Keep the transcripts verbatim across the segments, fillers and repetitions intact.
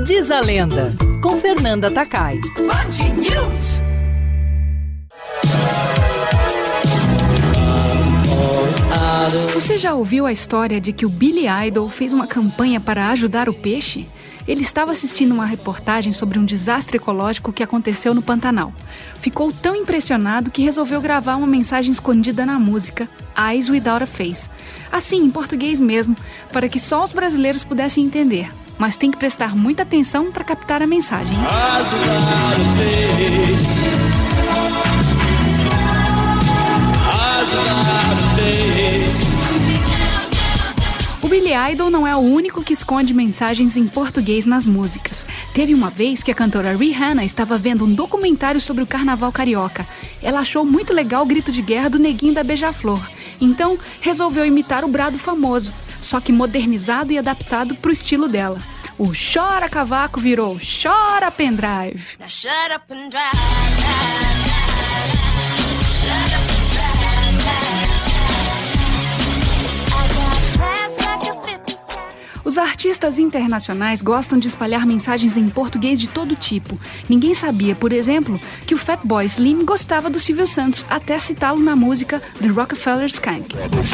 Diz a Lenda, com Fernanda Takai. Você já ouviu a história de que o Billy Idol fez uma campanha para ajudar o peixe? Ele estava assistindo uma reportagem sobre um desastre ecológico que aconteceu no Pantanal. Ficou tão impressionado que resolveu gravar uma mensagem escondida na música Eyes Without a Face. Assim, em português mesmo, para que só os brasileiros pudessem entender. Mas tem que prestar muita atenção para captar a mensagem. Eyes without a face. Eyes without a face. O Billy Idol não é o único que esconde mensagens em português nas músicas. Teve uma vez que a cantora Rihanna estava vendo um documentário sobre o carnaval carioca. Ela achou muito legal o grito de guerra do Neguinho da Beija-Flor. Então, resolveu imitar o brado famoso, só que modernizado e adaptado para o estilo dela. O Chora Cavaco virou Chora Pendrive. Now shut up and drive. Shut up. Os artistas internacionais gostam de espalhar mensagens em português de todo tipo. Ninguém sabia, por exemplo, que o Fatboy Slim gostava do Silvio Santos, até citá-lo na música The Rockefeller Skank.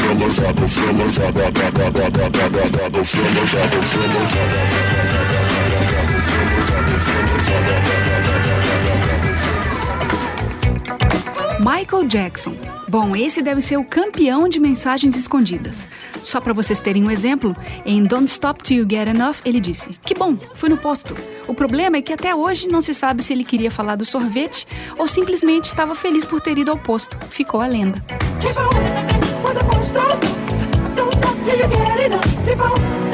Michael Jackson. Bom, esse deve ser o campeão de mensagens escondidas. Só para vocês terem um exemplo, em Don't Stop Till You Get Enough, ele disse: "Que bom, fui no posto." O problema é que até hoje não se sabe se ele queria falar do sorvete ou simplesmente estava feliz por ter ido ao posto. Ficou a lenda. Keep on,